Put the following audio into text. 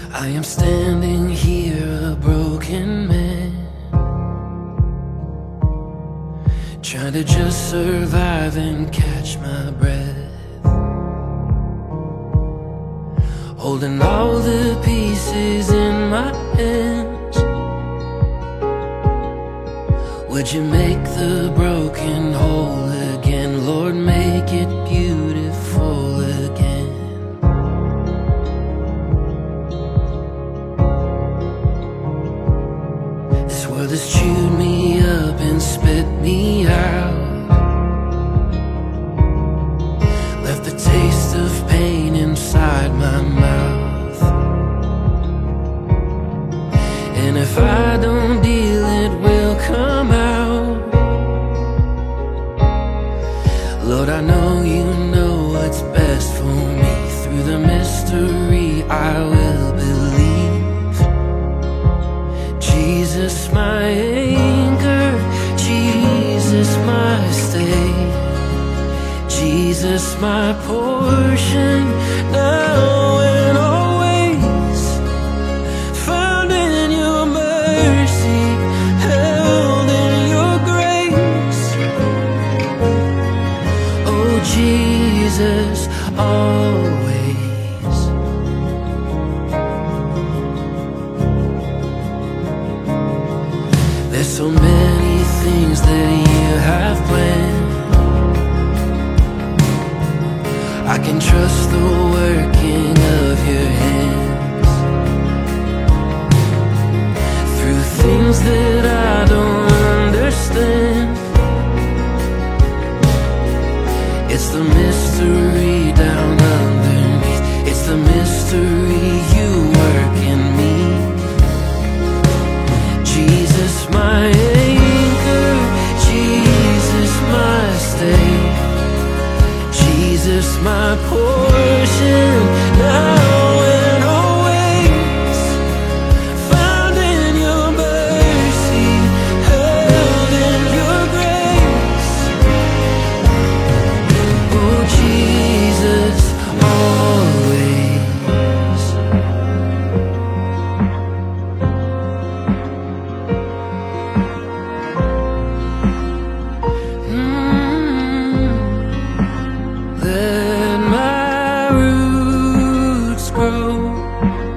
I am standing here a broken man, trying to just survive and catch my breath, holding all the pieces in my hands. Would you make the broken whole again? Lord, make it beautiful again. This world has chewed me up and spit me out, left the taste of pain inside my mouth. And if I don't deal, it will come out. Lord, I know you know what's best for me. Through the mystery I will believe. Jesus my anchor, Jesus my stay, Jesus my portion, now and always. Found in your mercy, held in your grace. Oh Jesus, always. There's so many things that you have planned. I can trust the working of your hands. Through things that I don't understand, it's the mystery down underneath. It's the mystery you work in me. Jesus my anchor, Jesus my stay, Jesus my portion, now and always. Found in your mercy, held in your grace. Oh Jesus, always. Let my roots grow